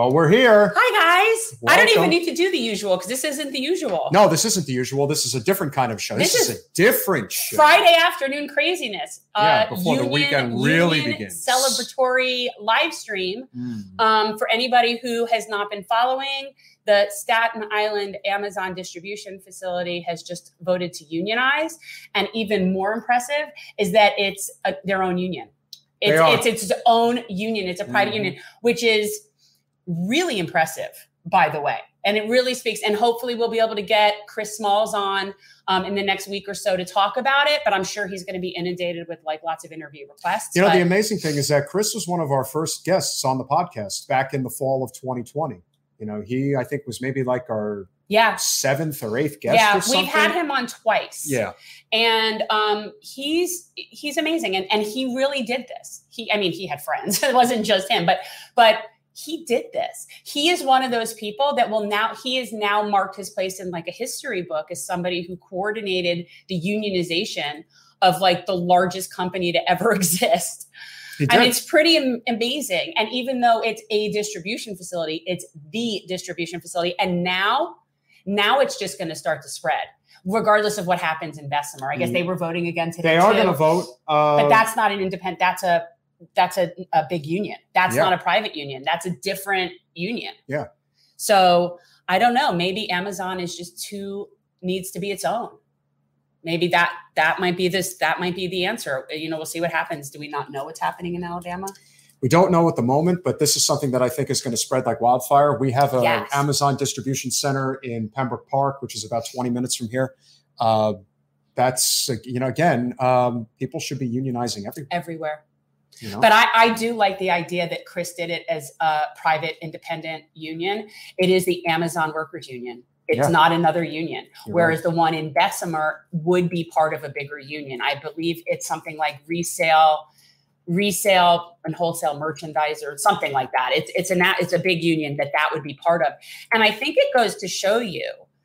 Well, we're here. Hi, guys. Welcome. I don't even need to do the usual because this isn't the usual. No, this isn't the usual. This is a different kind of show. This is a different show. Friday afternoon craziness. Before the weekend really begins. Celebratory live stream. For anybody who has not been following, the Staten Island Amazon distribution facility has just voted to unionize. And even more impressive is that it's their own union. It's its own union. It's a private union, which is really impressive, by the way. And it really speaks. And hopefully we'll be able to get Chris Smalls on in the next week or so to talk about it. But I'm sure he's going to be inundated with like lots of interview requests. You know, the amazing thing is that Chris was one of our first guests on the podcast back in the fall of 2020. You know, he, I think, was maybe like our seventh or eighth guest. Yeah, or something. We've had him on twice. Yeah. And he's amazing. And he really did this. He had friends. It wasn't just him, but he did this. He is one of those people that he has now marked his place in like a history book as somebody who coordinated the unionization of like the largest company to ever exist. And it's pretty amazing. And even though it's a distribution facility, it's the distribution facility. And now it's just going to start to spread, regardless of what happens in Bessemer. I guess they were voting again today. They are going to vote. But that's not an independent. That's a big union. That's not a private union. That's a different union. Yeah. So I don't know. Maybe Amazon is just needs to be its own. Maybe that might be the answer. You know, we'll see what happens. Do we not know what's happening in Alabama? We don't know at the moment, but this is something that I think is going to spread like wildfire. We have an Amazon distribution center in Pembroke Park, which is about 20 minutes from here. That's, again, people should be unionizing everywhere. You know? But I do like the idea that Chris did it as a private independent union. It is the Amazon Workers Union. It's not another union, whereas the one in Bessemer would be part of a bigger union. I believe it's something like resale and wholesale merchandise or something like that. It's a big union that would be part of. And I think it goes to show you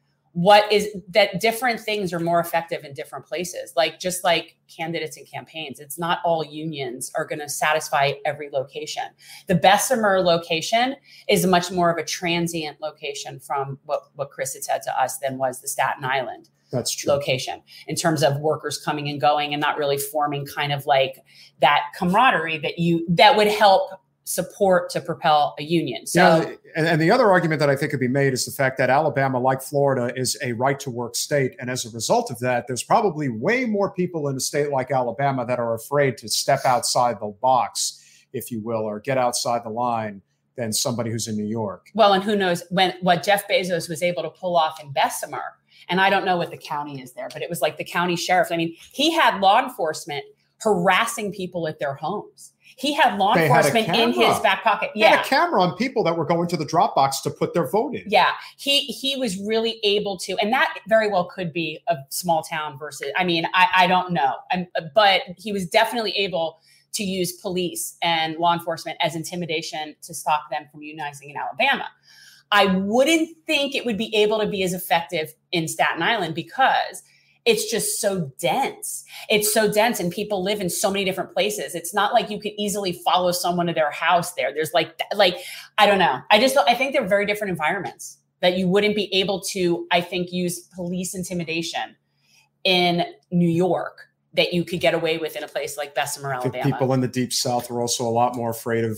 that different things are more effective in different places. Like just like candidates and campaigns, it's not all unions are going to satisfy every location. The Bessemer location is much more of a transient location from what Chris had said to us than was the Staten Island location in terms of workers coming and going and not really forming kind of like that camaraderie that would help support to propel a union. So, and the other argument that I think could be made is the fact that Alabama, like Florida, is a right to work state. And as a result of that, there's probably way more people in a state like Alabama that are afraid to step outside the box, if you will, or get outside the line than somebody who's in New York. Well, and who knows what Jeff Bezos was able to pull off in Bessemer. And I don't know what the county is there, but it was like the county sheriff. I mean, he had law enforcement harassing people at their homes. He had law enforcement in his back pocket. He had a camera on people that were going to the drop box to put their vote in. Yeah, he was really able to, and that very well could be a small town versus, I don't know. But he was definitely able to use police and law enforcement as intimidation to stop them from unionizing in Alabama. I wouldn't think it would be able to be as effective in Staten Island because it's just so dense. It's so dense and people live in so many different places. It's not like you could easily follow someone to their house there. There's like, I don't know. I think they're very different environments that you wouldn't be able to, I think, use police intimidation in New York that you could get away with in a place like Bessemer, Alabama. People in the Deep South are also a lot more afraid of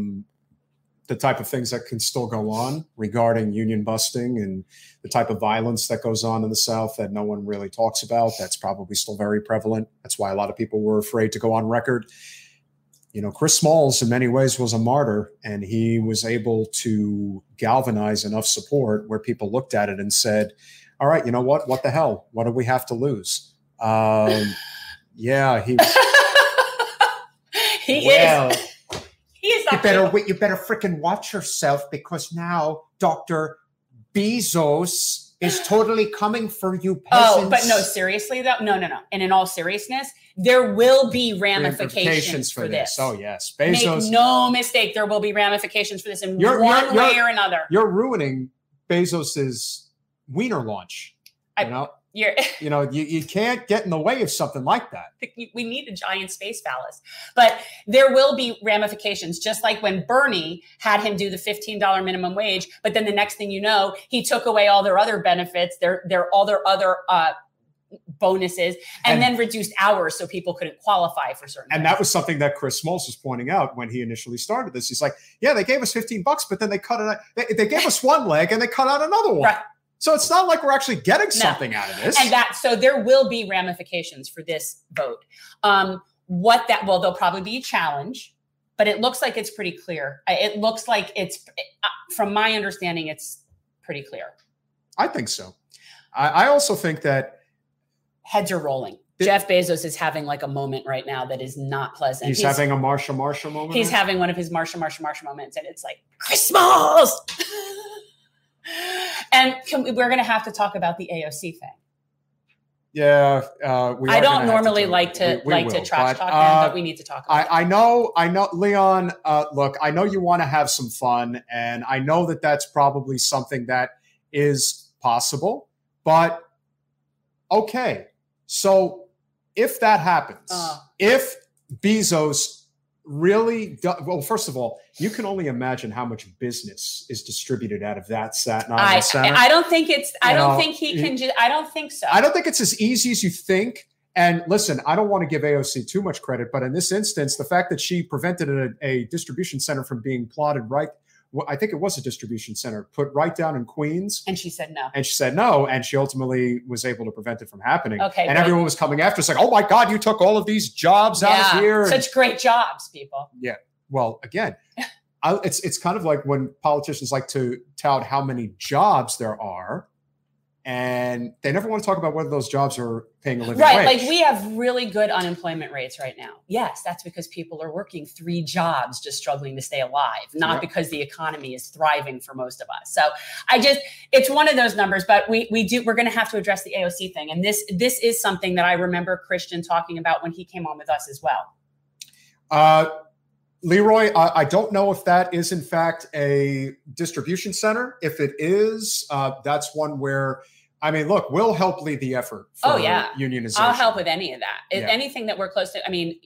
the type of things that can still go on regarding union busting and the type of violence that goes on in the South that no one really talks about. That's probably still very prevalent. That's why a lot of people were afraid to go on record. You know, Chris Smalls in many ways was a martyr, and he was able to galvanize enough support where people looked at it and said, all right, you know what? What the hell? What do we have to lose? He is. You better freaking watch yourself because now Dr. Bezos is totally coming for you peasants. Oh, but no, seriously though? No. And in all seriousness, there will be ramifications for this. Oh, yes. Bezos. Make no mistake, there will be ramifications for this in one way or another. You're ruining Bezos's wiener launch. You can't get in the way of something like that. We need a giant space phallus. But there will be ramifications, just like when Bernie had him do the $15 minimum wage, but then the next thing you know, he took away all their other benefits, all their other bonuses, and then reduced hours so people couldn't qualify for certain things. That was something that Chris Smalls was pointing out when he initially started this. He's like, yeah, they gave us $15, but then they cut it. They gave us one leg and they cut out another one. Right. So it's not like we're actually getting something out of this. So there will be ramifications for this vote. There'll probably be a challenge, but it looks like it's pretty clear. It looks like from my understanding, it's pretty clear. I think so. I also think that heads are rolling. Jeff Bezos is having like a moment right now that is not pleasant. He's having a Marsha moment. He's having one of his Marsha moments, and it's like, Chris Smalls! And we're going to have to talk about the AOC thing. Yeah, I don't normally like to trash talk him, but we need to talk about it. I know, Leon. Look, I know you want to have some fun, and I know that that's probably something that is possible. But okay, so if that happens, if Bezos really well, first of all, you can only imagine how much business is distributed out of that Staten Island Center. I don't think it's. I don't think he can. I don't think so. I don't think it's as easy as you think. And listen, I don't want to give AOC too much credit, but in this instance, the fact that she prevented a distribution center from being plotted right. I think it was a distribution center put right down in Queens. And she said no. And she ultimately was able to prevent it from happening. Okay. And everyone was coming after. It's like, oh my God, you took all of these jobs out of here. Such great jobs, people. Yeah. Well, again, it's kind of like when politicians like to tout how many jobs there are, and they never want to talk about whether those jobs are paying a living wage. Right. Like we have really good unemployment rates right now. Yes, that's because people are working 3 jobs just struggling to stay alive, not because the economy is thriving for most of us. So it's one of those numbers, but we're going to have to address the AOC thing. And this is something that I remember Christian talking about when he came on with us as well. Leroy, I don't know if that is in fact a distribution center. If it is, that's one where, I mean, look, we'll help lead the effort for unionization. I'll help with any of that. Anything that we're close to. I mean,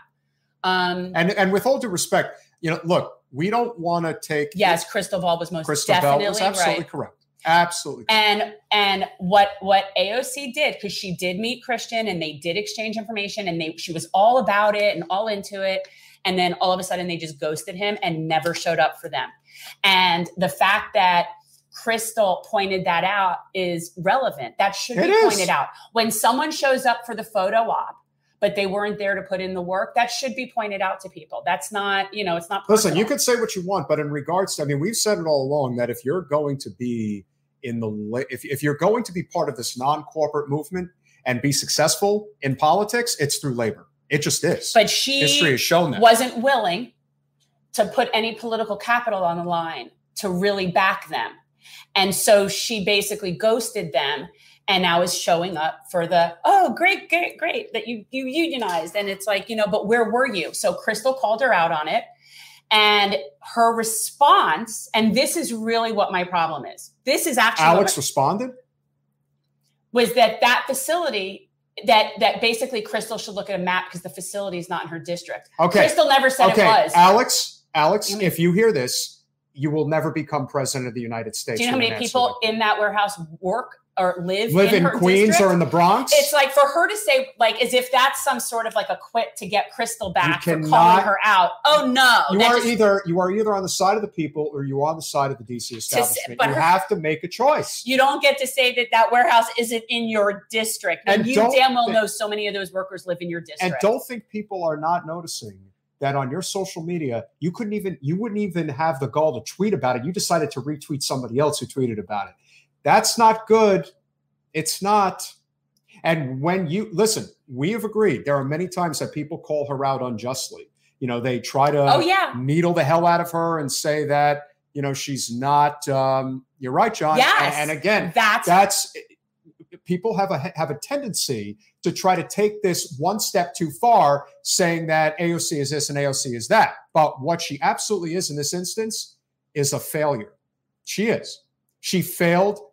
and with all due respect, look, we don't want to take. Yes, Crystal Ball was definitely absolutely correct. Absolutely. And what AOC did, because she did meet Christian and they did exchange information and she was all about it and all into it. And then all of a sudden they just ghosted him and never showed up for them. And the fact that Crystal pointed that out is relevant. That should be pointed out. When someone shows up for the photo op, but they weren't there to put in the work, that should be pointed out to people. That's not, it's not personal. Listen, you can say what you want, but in regards to, we've said it all along that if you're going to be if you're going to be part of this non-corporate movement and be successful in politics, it's through labor. It just is. But history has shown that. Wasn't willing to put any political capital on the line to really back them. And so she basically ghosted them and now is showing up for great that you unionized. And it's like, but where were you? So Crystal called her out on it. And her response, and this is really what my problem is. This is actually Alex responded? Was that facility that basically Crystal should look at a map because the facility is not in her district. Okay. Crystal never said it was. Alex, if you hear this, you will never become president of the United States. Do you know how many people in that warehouse work or live in her Queens district? Or in the Bronx? It's like for her to say, like, as if that's some sort of like a quit to get Crystal back for calling her out. Oh no. You are either on the side of the people or you are on the side of the DC establishment. You have to make a choice. You don't get to say that warehouse isn't in your district. And you damn well know so many of those workers live in your district. And don't think people are not noticing that on your social media, you wouldn't even have the gall to tweet about it. You decided to retweet somebody else who tweeted about it. That's not good. It's not. And when we have agreed. There are many times that people call her out unjustly. They try to needle the hell out of her and say that, she's not, you're right, John. Yes. And again, that's people have a tendency to try to take this one step too far, saying that AOC is this and AOC is that. But what she absolutely is in this instance is a failure. She is. She failed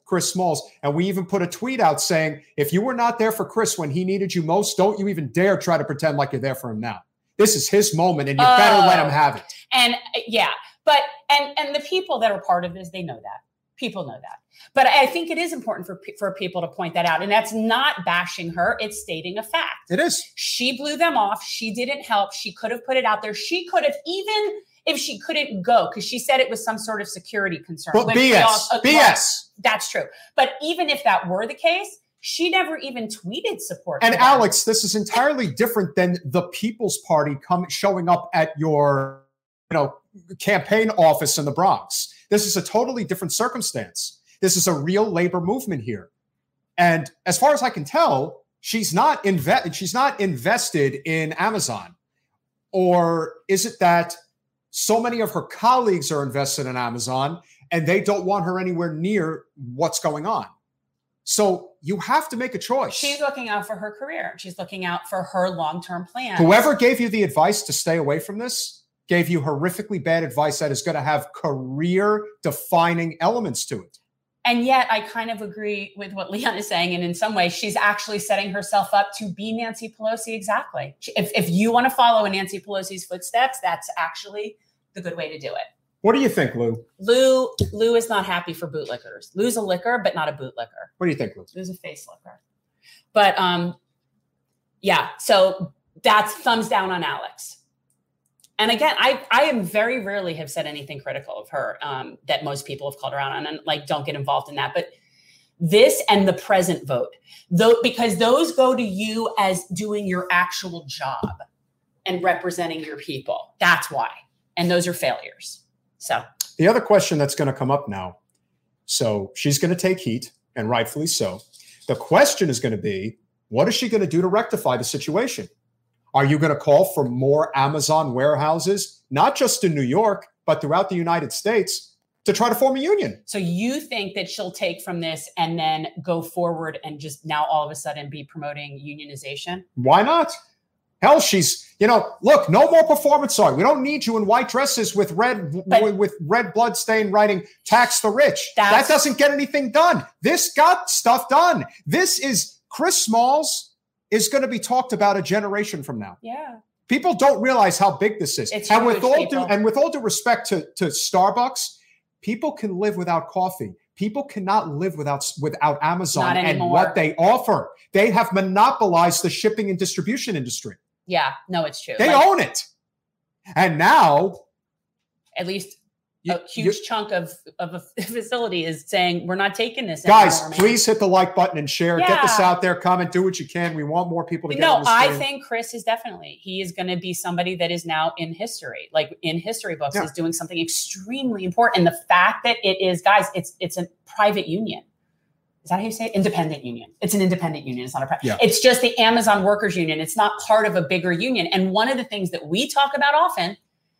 Chris Smalls. And we even put a tweet out saying, if you were not there for Chris when he needed you most, don't you even dare try to pretend like you're there for him now. This is his moment, and you better let him have it. And yeah, but and the people that are part of this, they know that. People know that. But I think it is important for people to point that out. And that's not bashing her. It's stating a fact. It is. She blew them off. She didn't help. She could have put it out there. She could have, even if she couldn't go, because she said it was some sort of security concern. But BS. That's true. But even if that were the case, she never even tweeted support. And Alex, this is entirely different than the People's Party showing up at your, campaign office in the Bronx. This is a totally different circumstance. This is a real labor movement here. And as far as I can tell, she's not invested in Amazon. Or is it that so many of her colleagues are invested in Amazon and they don't want her anywhere near what's going on? So you have to make a choice. She's looking out for her career. She's looking out for her long-term plan. Whoever gave you the advice to stay away from this gave you horrifically bad advice that is going to have career-defining elements to it. And yet I kind of agree with what Leon is saying. And in some ways, she's actually setting herself up to be Nancy Pelosi. Exactly. If you want to follow in Nancy Pelosi's footsteps, that's actually the good way to do it. What do you think, Lou? Lou is not happy for bootlickers. Lou's a licker, but not a bootlicker. What do you think, Lou? Lou's a face licker. But yeah, so that's thumbs down on Alex. And again, I am very rarely have said anything critical of her that most people have called her out on, and don't get involved in that. But this and the present vote, because those go to you as doing your actual job and representing your people. That's why. And those are failures. So the other question that's going to come up now, so she's going to take heat, and rightfully so. The question is going to be, what is she going to do to rectify the situation? Are you going to call for more Amazon warehouses, not just in New York, but throughout the United States, to try to form a union? So you think that she'll take from this and then go forward and just now all of a sudden be promoting unionization? Why not? Hell, she's, look, no more performance art. We don't need you in white dresses with red blood stain writing tax the rich. That doesn't get anything done. This got stuff done. This is Chris Smalls is going to be talked about a generation from now. Yeah. People don't realize how big this is. It's and with all due respect to Starbucks, people can live without coffee. People cannot live without Amazon and what they offer. They have monopolized the shipping and distribution industry. Yeah, no, it's true. They own it. And now, at least a huge chunk of a facility is saying, we're not taking this guys, anymore. Please hit the like button and share. Yeah. Get this out there. Comment. Do what you can. We want more people to get on the screen. I think Chris is he is going to be somebody that is now in history, like in history books, is doing something extremely important. And the fact that it is, guys, it's a private union. Is that how you say it? Independent union. It's an independent union. It's not a private. Yeah. It's just the Amazon workers union. It's not part of a bigger union. And one of the things that we talk about often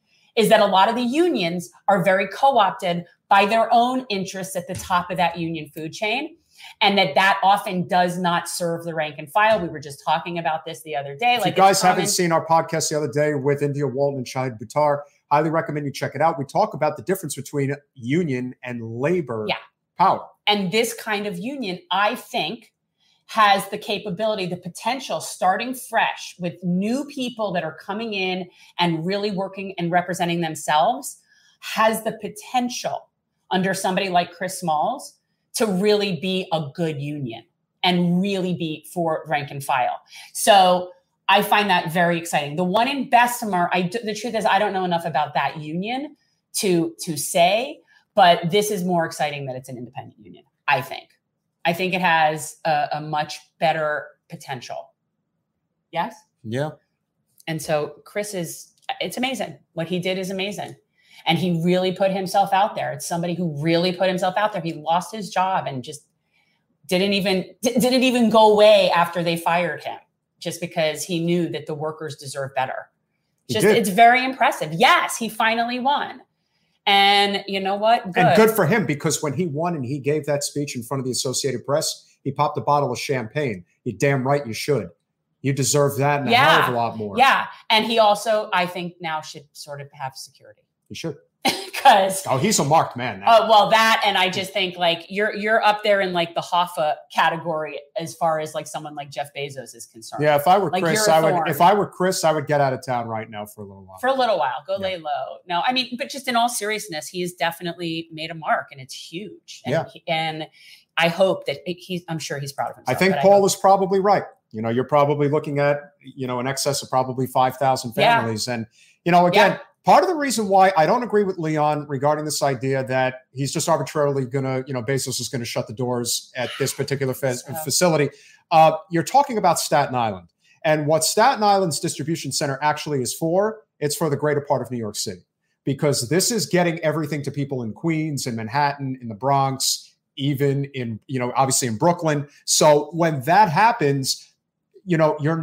is that a lot of the unions are very co-opted by their own interests at the top of that union food chain. And that often does not serve the rank and file. We were just talking about this the other day. If you guys haven't seen our podcast the other day with India Walton and Shahid Buttar, highly recommend you check it out. We talk about the difference between union and labor power. And this kind of union, I think, has the capability, the potential, starting fresh with new people that are coming in and really working and representing themselves, has the potential under somebody like Chris Smalls to really be a good union and really be for rank and file. So I find that very exciting. The one in Bessemer, the truth is I don't know enough about that union to say, but this is more exciting that it's an independent union, I think. I think it has a much better potential. Yes? Yeah. And so Chris it's amazing. What he did is amazing. And he really put himself out there. It's somebody who really put himself out there. He lost his job and just didn't even go away after they fired him, just because he knew that the workers deserve better. It's very impressive. Yes, he finally won. And you know what? Good. And good for him, because when he won and he gave that speech in front of the Associated Press, he popped a bottle of champagne. You're damn right you should. You deserve that and a hell of a lot more. Yeah. And he also, I think, now should sort of have security. He should. because he's a marked man now. Well, that, and I just think like you're up there in like the Hoffa category as far as like someone like Jeff Bezos is concerned. Yeah, if I were like Chris, I would get out of town right now for a little while. Go lay low. No, I mean, but just in all seriousness, he has definitely made a mark, and it's huge. And, and I hope that I'm sure he's proud of himself. I think Paul is probably right. You're probably looking at, in excess of probably 5,000 families. And, again, part of the reason why I don't agree with Leon regarding this idea that he's just arbitrarily going to, Bezos is going to shut the doors at this particular facility. You're talking about Staten Island. And what Staten Island's distribution center actually is for, it's for the greater part of New York City. Because this is getting everything to people in Queens, in Manhattan, in the Bronx, even in, obviously in Brooklyn. So when that happens, you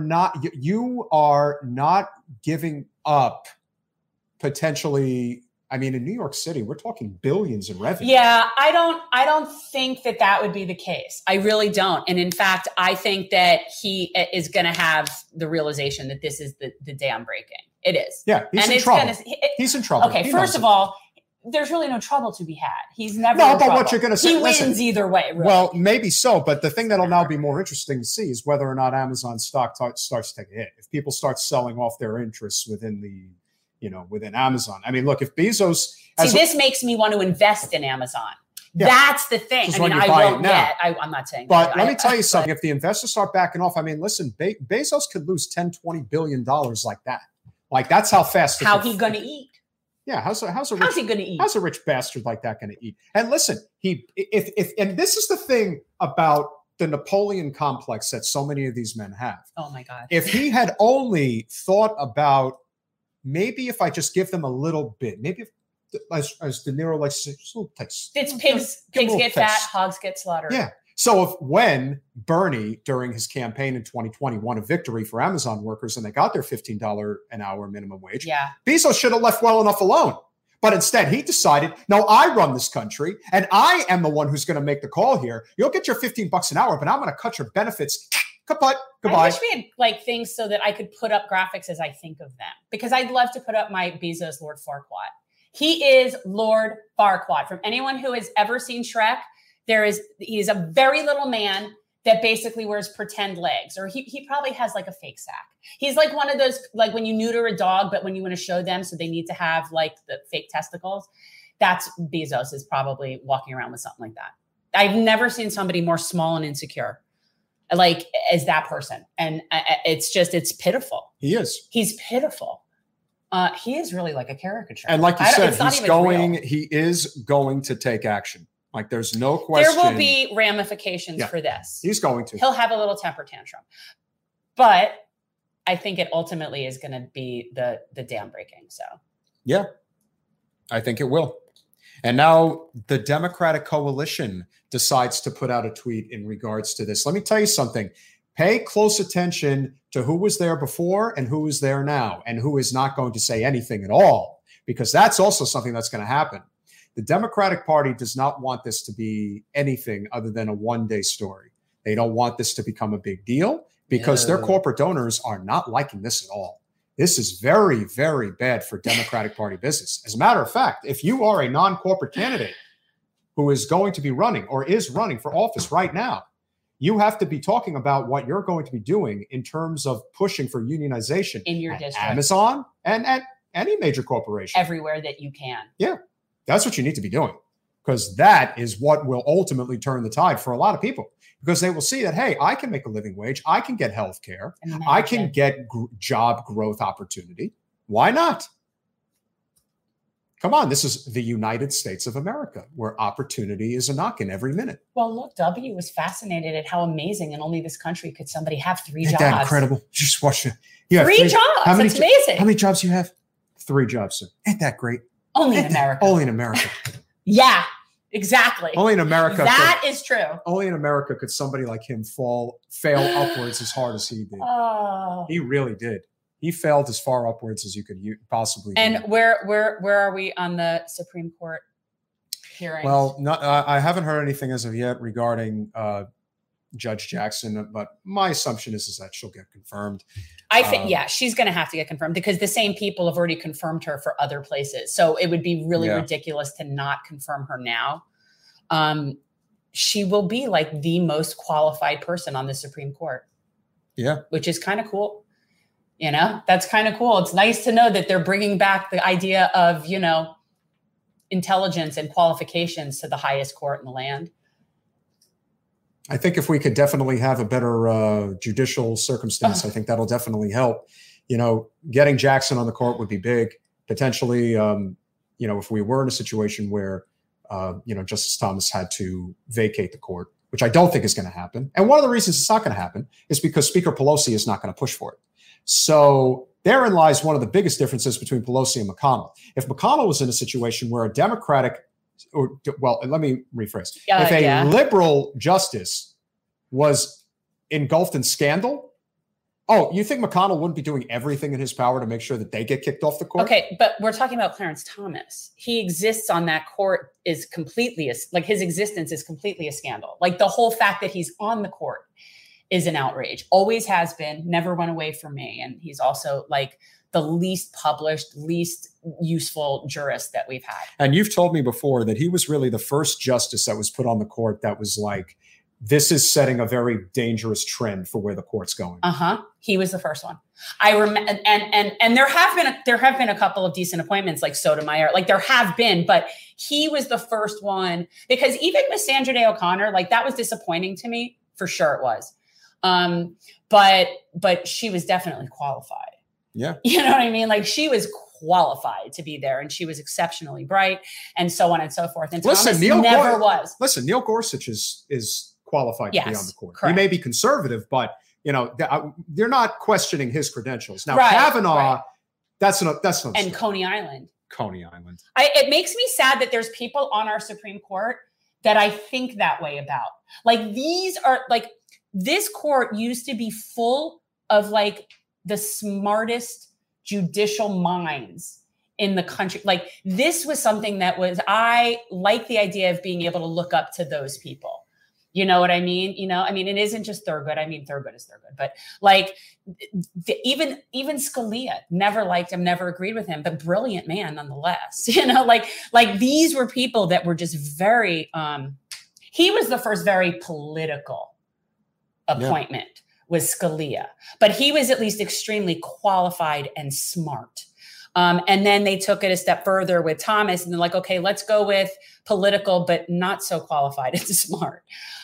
are not giving up potentially. I mean, in New York City, we're talking billions in revenue. Yeah, I don't think that would be the case. I really don't. And in fact, I think that he is going to have the realization that this is the dam breaking. It is. Yeah, he's in trouble. He's in trouble. Okay, first of all, there's really no trouble to be had. He's never no, but what you're going to say, he wins either way. Really. Well, maybe so, but the thing that'll now be more interesting to see is whether or not Amazon stock starts to take a hit. If people start selling off their interests within within Amazon. I mean, look, if Bezos this makes me want to invest in Amazon. Yeah. That's the thing. I mean, I won't yet. I'm not saying. But let me tell you something. If the investors start backing off, I mean, listen, Bezos could lose $10-20 billion like that. Like that's how fast. How he going to eat? Yeah, how's he going to eat? How's a rich bastard like that going to eat? And listen, and this is the thing about the Napoleon complex that so many of these men have. Oh my God! If he had only thought about maybe if I just give them a little bit, maybe as De Niro likes to say, just a little taste. It's pigs get fat, hogs get slaughtered. Yeah. So when Bernie, during his campaign in 2020, won a victory for Amazon workers and they got their $15 an hour minimum wage, Bezos should have left well enough alone. But instead, he decided, no, I run this country and I am the one who's going to make the call here. You'll get your $15 an hour, but I'm going to cut your benefits. Goodbye. I wish we had like things so that I could put up graphics as I think of them, because I'd love to put up my Bezos Lord Farquaad. He is Lord Farquaad. From anyone who has ever seen Shrek, he's a very little man that basically wears pretend legs, or he probably has like a fake sack. He's like one of those, like when you neuter a dog, but when you want to show them, so they need to have like the fake testicles. That's Bezos is probably walking around with something like that. I've never seen somebody more small and insecure like as that person. And it's pitiful. He's pitiful. He is really like a caricature. And like you said, he is going to take action. Like there's no question. There will be ramifications for this. He's going to. He'll have a little temper tantrum. But I think it ultimately is going to be the dam breaking. So yeah, I think it will. And now the Democratic coalition decides to put out a tweet in regards to this. Let me tell you something. Pay close attention to who was there before and who is there now and who is not going to say anything at all, because that's also something that's going to happen. The Democratic Party does not want this to be anything other than a one-day story. They don't want this to become a big deal because their corporate donors are not liking this at all. This is very, very bad for Democratic Party business. As a matter of fact, if you are a non-corporate candidate who is going to be running or is running for office right now, you have to be talking about what you're going to be doing in terms of pushing for unionization in your district, Amazon, and at any major corporation. Everywhere that you can. Yeah, that's what you need to be doing, because that is what will ultimately turn the tide for a lot of people, because they will see that, hey, I can make a living wage. I can get health care. I can get job growth opportunity. Why not? Come on, this is the United States of America, where opportunity is a knocking every minute. Well, look, W was fascinated at how amazing in only this country could somebody have 3 jobs. Isn't that incredible? Just watch it. Three jobs. That's amazing. How many jobs do you have? 3 jobs, sir. Ain't that great? Only in America. Only in America. Yeah, exactly. Only in America. That is true. Only in America could somebody like him fail upwards as hard as he did. Oh. He really did. He failed as far upwards as you could possibly do. And where are we on the Supreme Court hearing? Well, I haven't heard anything as of yet regarding Judge Jackson, but my assumption is that she'll get confirmed. I think, she's going to have to get confirmed because the same people have already confirmed her for other places. So it would be really ridiculous to not confirm her now. She will be like the most qualified person on the Supreme Court. Yeah. Which is kind of cool. You know, that's kind of cool. It's nice to know that they're bringing back the idea of, you know, intelligence and qualifications to the highest court in the land. I think if we could definitely have a better judicial circumstance, I think that'll definitely help. You know, getting Jackson on the court would be big. Potentially, you know, if we were in a situation where, you know, Justice Thomas had to vacate the court, which I don't think is going to happen. And one of the reasons it's not going to happen is because Speaker Pelosi is not going to push for it. So therein lies one of the biggest differences between Pelosi and McConnell. If McConnell was in a situation where a Democratic, or well, let me rephrase. If a liberal justice was engulfed in scandal, you think McConnell wouldn't be doing everything in his power to make sure that they get kicked off the court? Okay, but we're talking about Clarence Thomas. He exists on that court is completely, like his existence is completely a scandal. Like the whole fact that he's on the court is an outrage. Always has been, never went away from me. And he's also like the least published, least useful jurist that we've had. And you've told me before that he was really the first justice that was put on the court that was like, this is setting a very dangerous trend for where the court's going. He was the first one. I remember, and there have been a couple of decent appointments like Sotomayor, like there have been, but he was the first one because even Miss Sandra Day O'Connor, like that was disappointing to me. For sure it was. But she was definitely qualified. Yeah. You know what I mean? Like she was qualified to be there and she was exceptionally bright and so on and so forth. And Thomas never was. Listen, Neil Gorsuch is qualified to be on the court. Correct. He may be conservative, but you know, they're not questioning his credentials. Now, Kavanaugh, that's no and story. Coney Island. It makes me sad that there's people on our Supreme Court that I think that way about. Like these are like, this court used to be full of like the smartest judicial minds in the country. Like this was something that was, I like the idea of being able to look up to those people. You know what I mean? You know, I mean, it isn't just Thurgood. I mean, Thurgood is Thurgood, but like even Scalia, never liked him, never agreed with him, but brilliant man nonetheless. You know, like these were people that were just very, he was the first very political appointment was Scalia, but he was at least extremely qualified and smart. And then they took it a step further with Thomas and they're like, okay, let's go with political, but not so qualified and smart.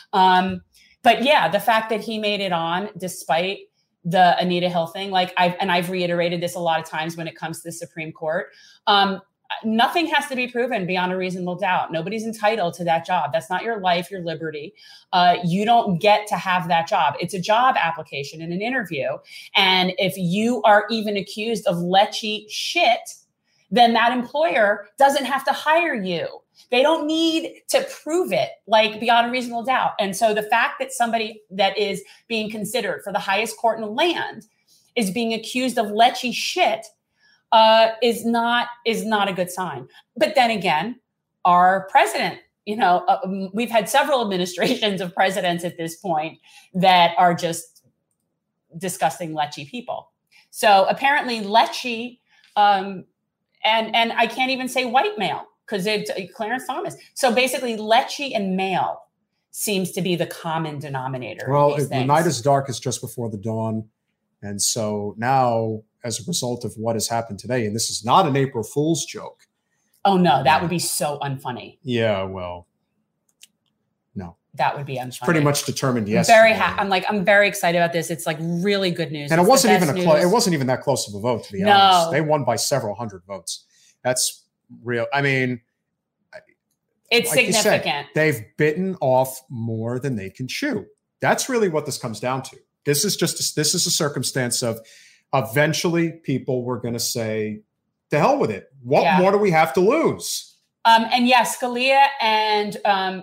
But yeah, the fact that he made it on despite the Anita Hill thing, like I've reiterated this a lot of times when it comes to the Supreme Court. Nothing has to be proven beyond a reasonable doubt. Nobody's entitled to that job. That's not your life, your liberty. You don't get to have that job. It's a job application and an interview. And if you are even accused of lechy shit, then that employer doesn't have to hire you. They don't need to prove it like beyond a reasonable doubt. And so the fact that somebody that is being considered for the highest court in the land is being accused of lechy shit is not a good sign. But then again, our president, you know, we've had several administrations of presidents at this point that are just disgusting lechy people. So apparently lechy, and I can't even say white male because it's Clarence Thomas. So basically lechy and male seems to be the common denominator. Well, the night is dark is just before the dawn. And so now, as a result of what has happened today, and this is not an April Fool's joke. Oh, no, that would be so unfunny. Yeah, well, no. That would be unfunny. It's pretty much determined yesterday. I'm very excited about this. It's like really good news. And it wasn't even it wasn't even that close of a vote, to be honest. They won by several hundred votes. That's real. I mean, it's like significant. They've bitten off more than they can chew. That's really what this comes down to. This is a circumstance of eventually people were going to say, "To hell with it. What more do we have to lose?" And yes, Scalia and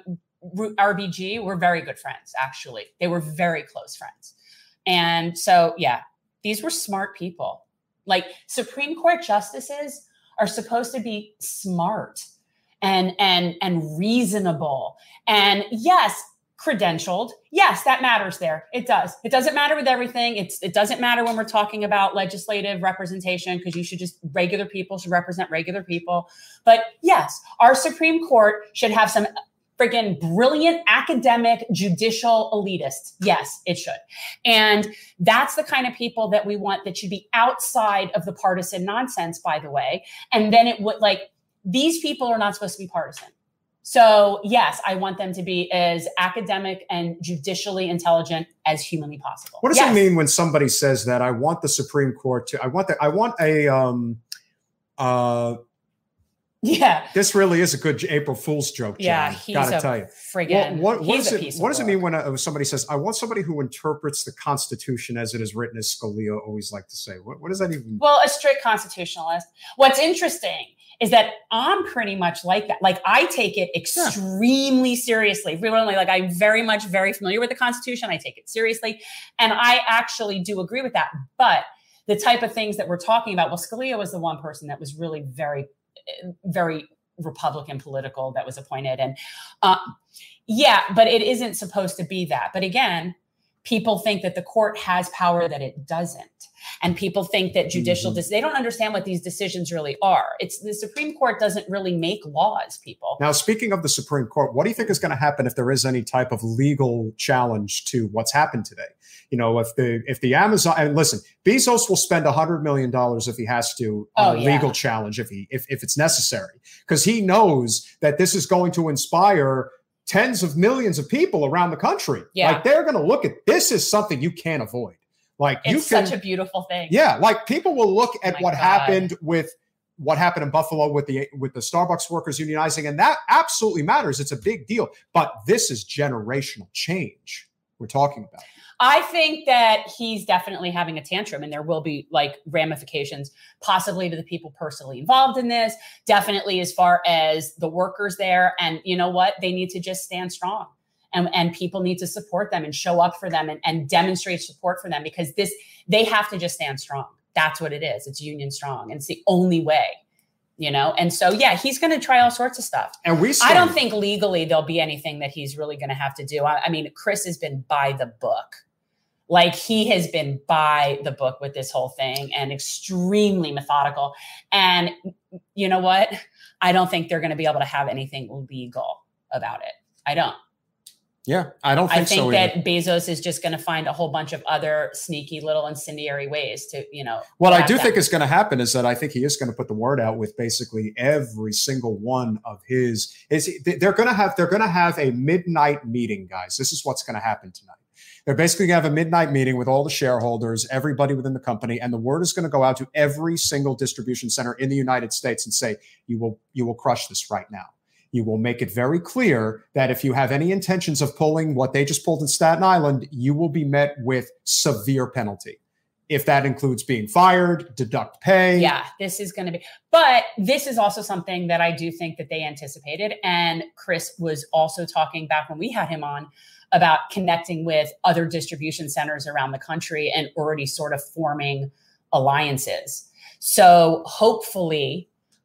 RBG were very good friends. Actually, they were very close friends, and so these were smart people. Like Supreme Court justices are supposed to be smart and reasonable. And yes, credentialed. Yes, that matters there. It does. It doesn't matter with everything. It doesn't matter when we're talking about legislative representation, because you should just, regular people should represent regular people. But yes, our Supreme Court should have some friggin' brilliant academic judicial elitists. Yes, it should. And that's the kind of people that we want, that should be outside of the partisan nonsense, by the way. And then it would, like, these people are not supposed to be partisan. So yes, I want them to be as academic and judicially intelligent as humanly possible. What does it mean when somebody says that? I want the Supreme Court to, I want yeah. This really is a good April Fool's joke, John. Yeah, he's gotta tell you. Friggin' what does it mean when somebody says, I want somebody who interprets the Constitution as it is written, as Scalia always liked to say? What does that even mean? Well, a strict constitutionalist. What's interesting is that I'm pretty much like that. Like, I take it extremely seriously. Like, I'm very familiar with the Constitution. I take it seriously. And I actually do agree with that. But the type of things that we're talking about, well, Scalia was the one person that was really very, very Republican political that was appointed. And yeah, but it isn't supposed to be that. But again, people think that the court has power that it doesn't. And people think that judicial, they don't understand what these decisions really are. It's the Supreme Court doesn't really make laws, people. Now, speaking of the Supreme Court, what do you think is going to happen if there is any type of legal challenge to what's happened today? You know, if the Amazon, and listen, Bezos will spend $100 million if he has to on a legal challenge, if it's necessary, because he knows that this is going to inspire tens of millions of people around the country. Yeah. Like, they're going to look at this as something you can't avoid. Like, it's such a beautiful thing. Yeah, like, people will look at what happened in Buffalo with the Starbucks workers unionizing, and that absolutely matters. It's a big deal. But this is generational change we're talking about. I think that he's definitely having a tantrum, and there will be, like, ramifications possibly to the people personally involved in this, definitely as far as the workers there. And you know what? They need to just stand strong. And people need to support them and show up for them and demonstrate support for them, because they have to just stand strong. That's what it is. It's union strong. And it's the only way, you know? And so, yeah, he's going to try all sorts of stuff. And I don't think legally there'll be anything that he's really going to have to do. I mean, Chris has been by the book. Like, he has been by the book with this whole thing, and extremely methodical. And you know what? I don't think they're going to be able to have anything legal about it. I don't. Yeah, I don't think so. I think that Bezos is just going to find a whole bunch of other sneaky little incendiary ways to, you know. What I do think is going to happen is that I think he is going to put the word out with basically every single one of his. They're going to have a midnight meeting, guys. This is what's going to happen tonight. They're basically going to have a midnight meeting with all the shareholders, everybody within the company, and the word is going to go out to every single distribution center in the United States and say, you will crush this right now. You will make it very clear that if you have any intentions of pulling what they just pulled in Staten Island, you will be met with severe penalty. If that includes being fired, deduct pay. Yeah, this is going to be. But this is also something that I do think that they anticipated. And Chris was also talking back when we had him on about connecting with other distribution centers around the country and already sort of forming alliances. So hopefully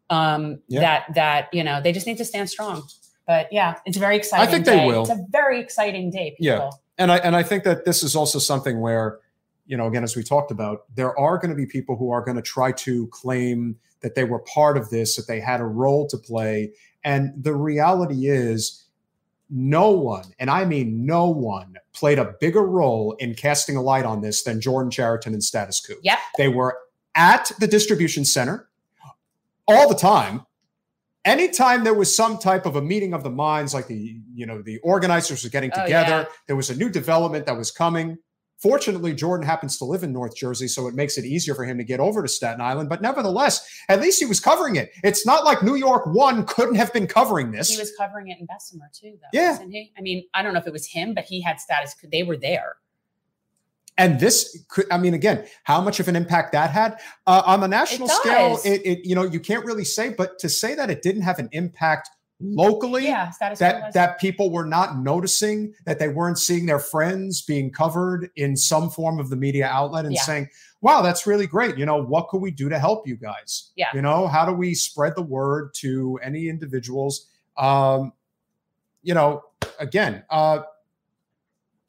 that you know, they just need to stand strong. But yeah, it's a very exciting I think day. They will. It's a very exciting day, people. Yeah. And I think that this is also something where, you know, again, as we talked about, there are going to be people who are going to try to claim that they were part of this, that they had a role to play. And the reality is, no one, and I mean no one, played a bigger role in casting a light on this than Jordan Chariton and Status Coup. Yep. They were at the distribution center all the time. Anytime there was some type of a meeting of the minds, like the organizers were getting together, there was a new development that was coming. Fortunately, Jordan happens to live in North Jersey, so it makes it easier for him to get over to Staten Island. But nevertheless, at least he was covering it. It's not like New York One couldn't have been covering this. He was covering it in Bessemer too, though, yeah. Wasn't he? I mean, I don't know if it was him, but he had Status. They were there. And this could, I mean, again, how much of an impact that had on the national scale, you can't really say, but to say that it didn't have an impact locally, that people were not noticing, that they weren't seeing their friends being covered in some form of the media outlet and saying, wow, that's really great. You know, what could we do to help you guys? Yeah. You know, how do we spread the word to any individuals? Again,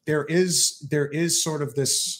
there is sort of this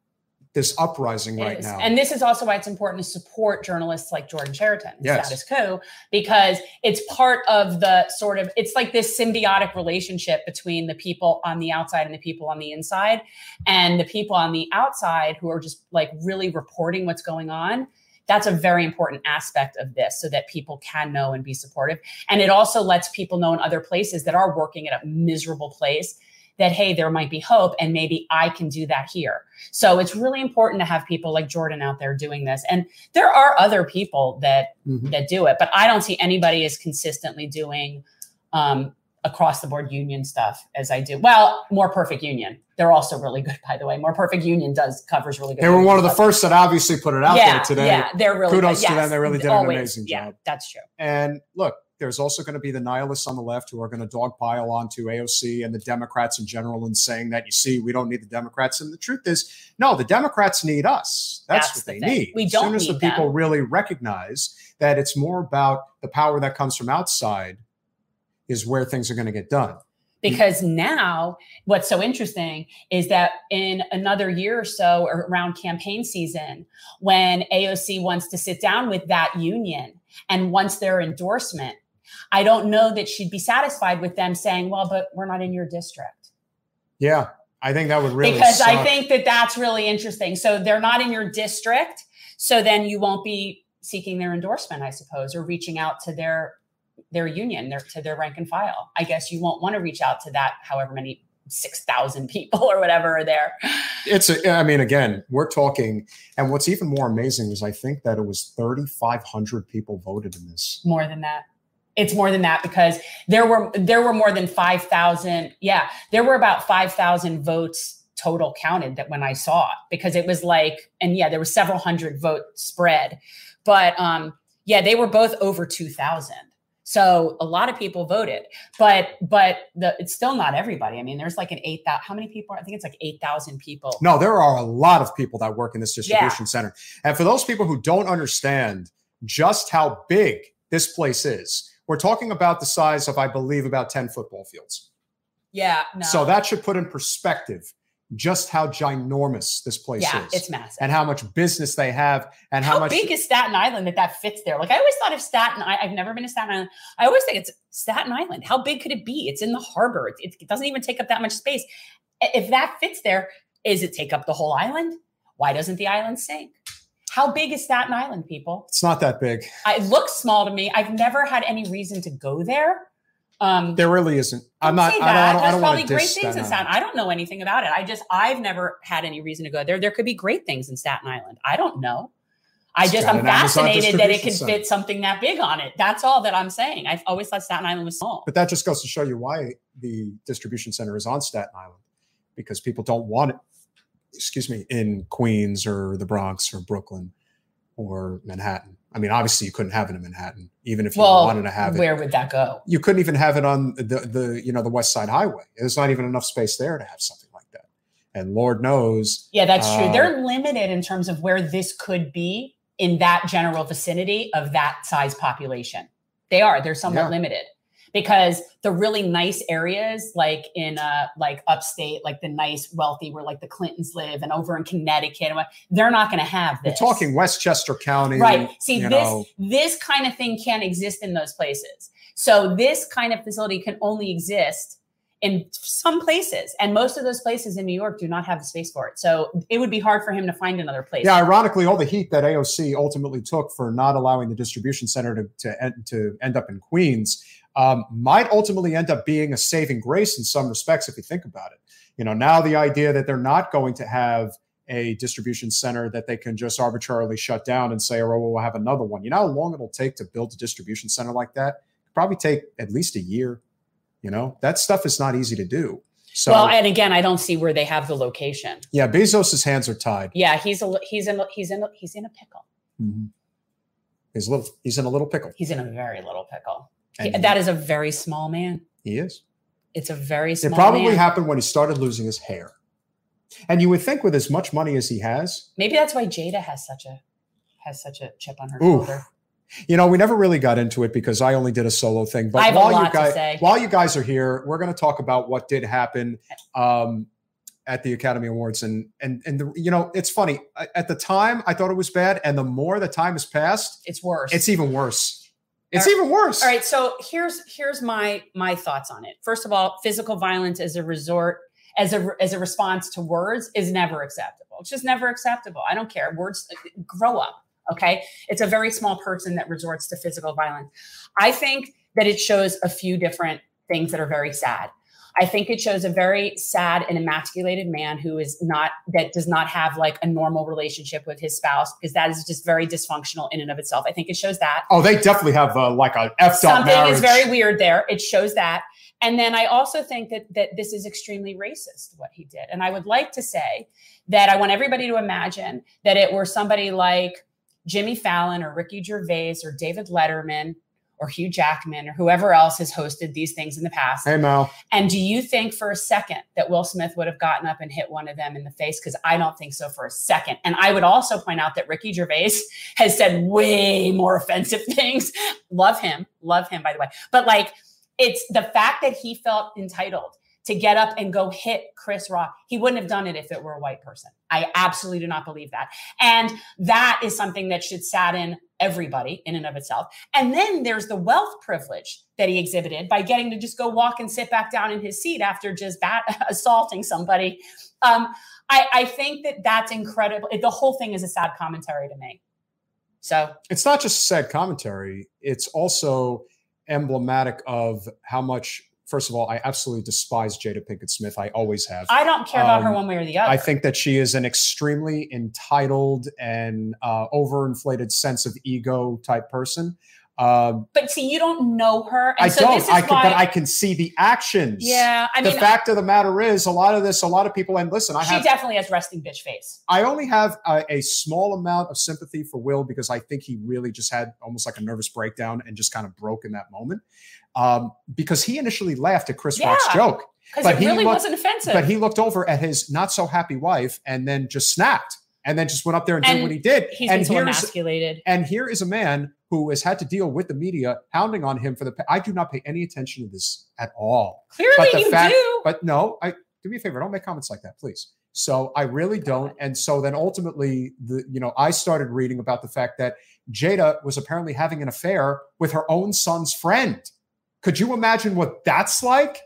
uprising right now. And this is also why it's important to support journalists like Jordan Chariton, yes. Status Quo, because it's part of the sort of, it's like this symbiotic relationship between the people on the outside and the people on the inside. And the people on the outside who are just like really reporting what's going on. That's a very important aspect of this so that people can know and be supportive. And it also lets people know in other places that are working at a miserable place that, hey, there might be hope and maybe I can do that here. So it's really important to have people like Jordan out there doing this. And there are other people that do it, but I don't see anybody as consistently doing across the board union stuff as I do. Well, More Perfect Union. They're also really good, by the way. More Perfect Union covers really good. They were one of the first that obviously put it out there today. Yeah, they're really kudos good. to them. They really did an amazing job. Yeah, that's true. And look, there's also going to be the nihilists on the left who are going to dogpile onto AOC and the Democrats in general and saying that, you see, we don't need the Democrats. And the truth is, no, the Democrats need us. That's what they need. We don't as soon as the people really recognize that it's more about the power that comes from outside is where things are going to get done. Because now what's so interesting is that in another year or so, or around campaign season, when AOC wants to sit down with that union and wants their endorsement, I don't know that she'd be satisfied with them saying, well, but we're not in your district. Yeah, I think that would really Because suck. I think that that's really interesting. So they're not in your district. So then you won't be seeking their endorsement, I suppose, or reaching out to their union, to their rank and file. I guess you won't want to reach out to that, however many 6,000 people or whatever are there. I mean, again, we're talking, and what's even more amazing is I think that it was 3,500 people voted in this. More than that. It's more than that because there were more than 5,000. Yeah, there were about 5,000 votes total counted that when I saw it, because it was like, and yeah, there were several hundred vote spread, but yeah, they were both over 2,000. So a lot of people voted, but it's still not everybody. I mean, there's like an 8,000. How many people? I think it's like 8,000 people. No, there are a lot of people that work in this distribution center. And for those people who don't understand just how big this place is, we're talking about the size of, I believe, about 10 football fields. Yeah. No. So that should put in perspective just how ginormous this place is. Yeah, it's massive. And how much business they have and how much big is Staten Island that fits there? Like I always thought of I've never been to Staten Island. I always think it's Staten Island. How big could it be? It's in the harbor. It doesn't even take up that much space. If that fits there, is it take up the whole island? Why doesn't the island sink? How big is Staten Island, people? It's not that big. It looks small to me. I've never had any reason to go there. There really isn't. I don't want to diss great things in Staten Island. I don't know anything about it. I've never had any reason to go there. There could be great things in Staten Island. I don't know. I'm fascinated that it could fit something that big on it. That's all that I'm saying. I've always thought Staten Island was small. But that just goes to show you why the distribution center is on Staten Island, because people don't want it, in Queens or the Bronx or Brooklyn or Manhattan. I mean, obviously you couldn't have it in Manhattan, even if you wanted to have it. Where would that go? You couldn't even have it on the West Side Highway. There's not even enough space there to have something like that. And Lord knows. Yeah, that's true. They're limited in terms of where this could be in that general vicinity of that size population. They're somewhat limited. Because the really nice areas, like in like upstate, like the nice wealthy where like the Clintons live, and over in Connecticut, they're not going to have this. We're talking Westchester County, right? See, this kind of thing can't exist in those places. So this kind of facility can only exist in some places, and most of those places in New York do not have the space for it. So it would be hard for him to find another place. Yeah, ironically, all the heat that AOC ultimately took for not allowing the distribution center to end up in Queens might ultimately end up being a saving grace in some respects, if you think about it. Now the idea that they're not going to have a distribution center that they can just arbitrarily shut down and say, oh, well, we'll have another one. You know how long it'll take to build a distribution center like that? It'll probably take at least a year. That stuff is not easy to do. So, well, and again, I don't see where they have the location. Yeah, Bezos's hands are tied. Yeah, he's in a pickle. Mm-hmm. He's in a little pickle. He's in a very little pickle. That is a very small man. He is. It's a very small man. It probably happened when he started losing his hair. And you would think with as much money as he has. Maybe that's why Jada has such a chip on her shoulder. We never really got into it because I only did a solo thing. But while you guys are here, we're going to talk about what did happen. at the Academy Awards, and it's funny. At the time, I thought it was bad, and the more the time has passed, it's worse. It's even worse. It's even worse. All right. So here's my thoughts on it. First of all, physical violence as a response to words is never acceptable. It's just never acceptable. I don't care. Words, grow up. Okay. It's a very small person that resorts to physical violence. I think that it shows a few different things that are very sad. I think it shows a very sad and emasculated man that does not have like a normal relationship with his spouse, because that is just very dysfunctional in and of itself. I think it shows that. Oh, they definitely have like a effed up Something marriage. is very weird there. It shows that. And then I also think that this is extremely racist, what he did. And I would like to say that I want everybody to imagine that it were somebody like Jimmy Fallon or Ricky Gervais or David Letterman or Hugh Jackman or whoever else has hosted these things in the past. Hey, Mo. And do you think for a second that Will Smith would have gotten up and hit one of them in the face? Because I don't think so for a second. And I would also point out that Ricky Gervais has said way more offensive things. Love him, by the way. But like, it's the fact that he felt entitled to get up and go hit Chris Rock. He wouldn't have done it if it were a white person. I absolutely do not believe that. And that is something that should sadden everybody in and of itself. And then there's the wealth privilege that he exhibited by getting to just go walk and sit back down in his seat after just assaulting somebody. I think that's incredible. The whole thing is a sad commentary to me. So it's not just a sad commentary. It's also emblematic of how much, first of all, I absolutely despise Jada Pinkett Smith. I always have. I don't care about her one way or the other. I think that she is an extremely entitled and overinflated sense of ego type person. But see, you don't know her. And but I can see the actions. Yeah. I mean, the fact of the matter is a lot of people, and listen, she definitely has resting bitch face. I only have a small amount of sympathy for Will because I think he really just had almost like a nervous breakdown and just kind of broke in that moment. Because he initially laughed at Chris Rock's joke. Because it really wasn't offensive. But he looked over at his not so happy wife and then just snapped and then just went up there and did what he did. He's been so emasculated. And here is a man who has had to deal with the media hounding on him I do not pay any attention to this at all. Clearly you do. But no, do me a favor. Don't make comments like that, please. So I really don't. And so then ultimately, I started reading about the fact that Jada was apparently having an affair with her own son's friend. Could you imagine what that's like?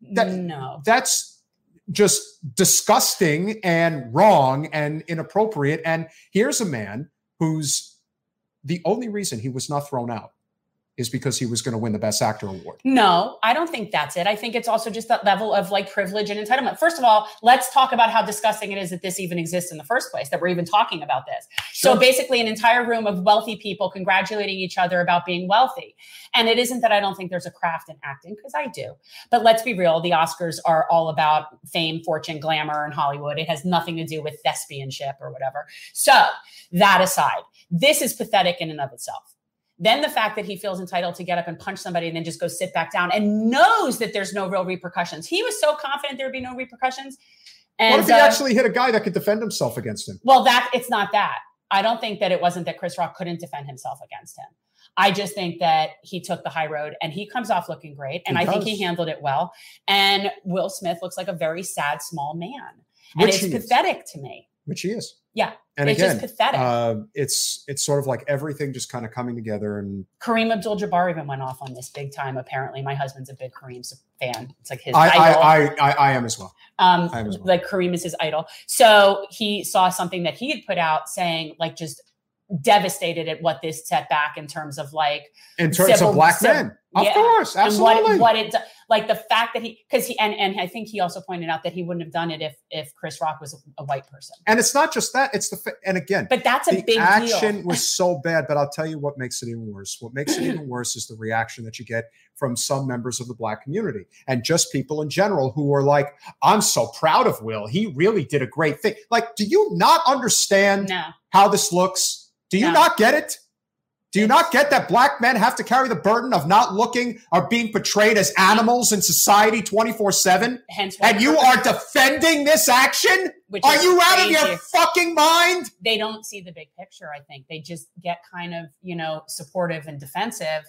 No. That's just disgusting and wrong and inappropriate. And here's a man who's the only reason he was not thrown out is because he was going to win the Best Actor award. No, I don't think that's it. I think it's also just that level of like privilege and entitlement. First of all, let's talk about how disgusting it is that this even exists in the first place, that we're even talking about this. Sure. So basically an entire room of wealthy people congratulating each other about being wealthy. And it isn't that I don't think there's a craft in acting, because I do. But let's be real, the Oscars are all about fame, fortune, glamour, and Hollywood. It has nothing to do with thespianship or whatever. So that aside, this is pathetic in and of itself. Then the fact that he feels entitled to get up and punch somebody and then just go sit back down and knows that there's no real repercussions. He was so confident there would be no repercussions. And what if he actually hit a guy that could defend himself against him? Well, it's not that. I don't think that it wasn't that Chris Rock couldn't defend himself against him. I just think that he took the high road and he comes off looking great. And I think he handled it well. And Will Smith looks like a very sad, small man. And it's pathetic to me. Which he is. Yeah. And it's again, just pathetic. It's sort of like everything just kind of coming together. And Kareem Abdul-Jabbar even went off on this big time. Apparently, my husband's a big Kareem fan. It's like his idol. I am as well. Like Kareem is his idol. So he saw something that he had put out saying, like, just devastated at what this set back in terms of like in terms of black men. Of course, absolutely. And what it like the fact that and I think he also pointed out that he wouldn't have done it if Chris Rock was a white person. And it's not just that; it's but that's a big deal. The action was so bad, but I'll tell you what makes it even worse. What makes it even worse is the reaction that you get from some members of the black community and just people in general who are like, "I'm so proud of Will. He really did a great thing." Like, do you not understand how this looks? Do you not get it? Do you not get that black men have to carry the burden of not looking or being portrayed as animals in society 24/7? And you are defending this action? Are you out of your fucking mind? They don't see the big picture, I think. They just get kind of, supportive and defensive.